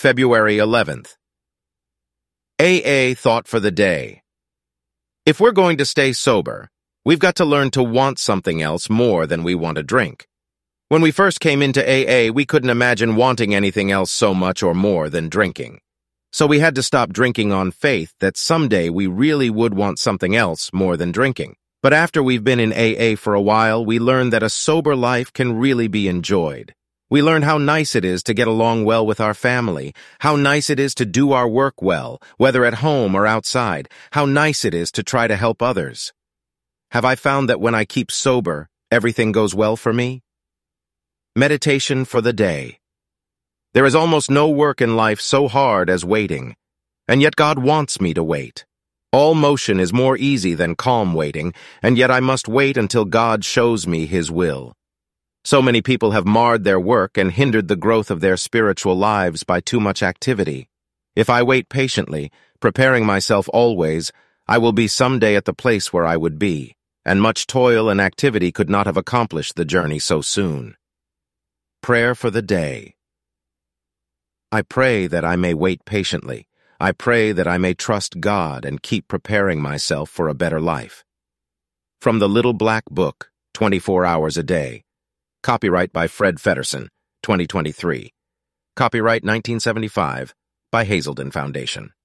February 11th. AA Thought for the Day. If we're going to stay sober, we've got to learn to want something else more than we want a drink. When we first came into AA, we couldn't imagine wanting anything else so much or more than drinking. So we had to stop drinking on faith that someday we really would want something else more than drinking. But after we've been in AA for a while, we learned that a sober life can really be enjoyed. We learned how nice it is to get along well with our family, how nice it is to do our work well, whether at home or outside, how nice it is to try to help others. Have I found that when I keep sober, everything goes well for me? Meditation for the day. There is almost no work in life so hard as waiting, and yet God wants me to wait. All motion is more easy than calm waiting, and yet I must wait until God shows me His will. So many people have marred their work and hindered the growth of their spiritual lives by too much activity. If I wait patiently, preparing myself always, I will be someday at the place where I would be, and much toil and activity could not have accomplished the journey so soon. Prayer for the day. I pray that I may wait patiently. I pray that I may trust God and keep preparing myself for a better life. From the Little Black Book, 24 Hours a Day. Copyright by Fred Feddersen, 2023. Copyright 1975 by Hazelden Foundation.